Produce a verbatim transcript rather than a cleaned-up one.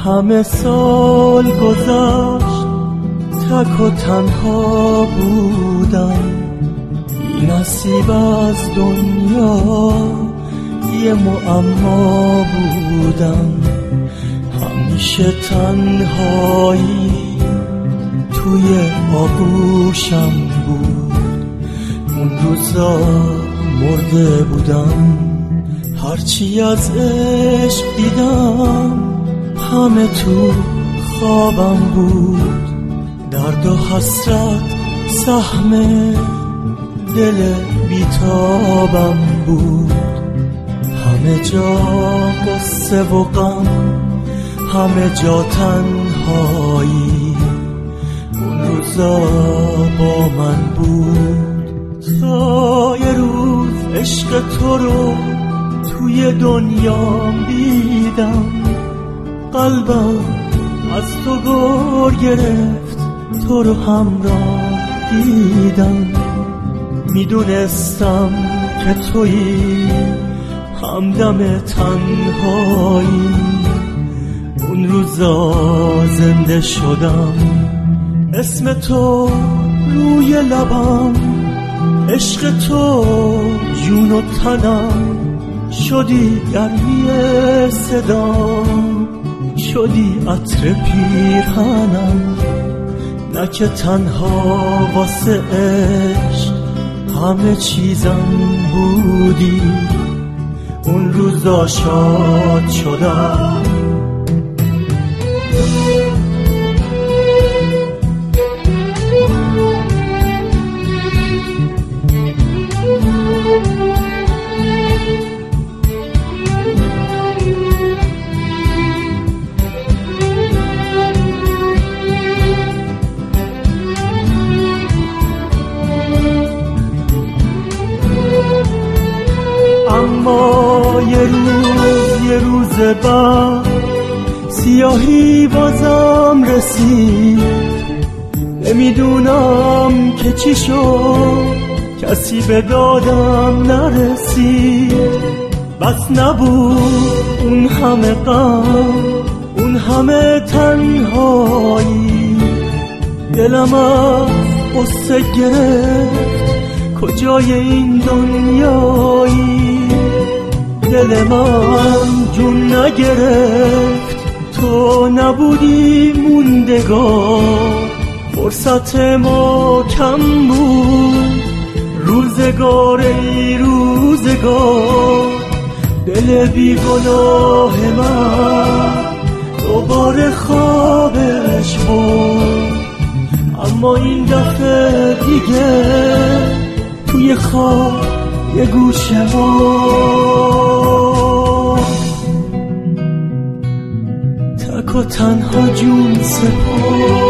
همه سال گذشت تک و تنها بودم، بی نصیب از دنیا یه معما بودم. همیشه تنهایی توی آغوشم بود، اون روزا مرده بودم. هرچی از عشق دیدم همه تو خوابم بود، درد و حسرت سهم دل بیتابم بود. همه جا قصه و غم، همه جا تنهایی، اون روزا با من بود. تا یه روز عشق تو رو توی دنیام دیدم، قلبم از تو گر گرفت، تو رو همراه دیدم. میدونستم که تویی همدم تنهایی، اون روزا زنده شدم. اسم تو روی لبم، عشق تو جون و تنم، شدی گرمی صدام، شدی عطر پیرهنم. نه که تنها واسه عشق همه چیزم بودی، اون روزا شاد شدم. اما یه روز یه روز بعد سیاهی بازم رسید، نمیدونم که چی شد، کسی به دادم نرسید. بس نبود اون همه غم، اون همه تنهایی، دلم از قصه گرفت، کجای این دنیایی. دل من جون نگرفت، تو نبودی موندگار، فرصت ما کم بود، روزگار ای روزگار. دل بیگناه من دوباره خوابش بود، اما این دفعه دیگه توی خواب یه گوشه ما تک و تنها جون سپار.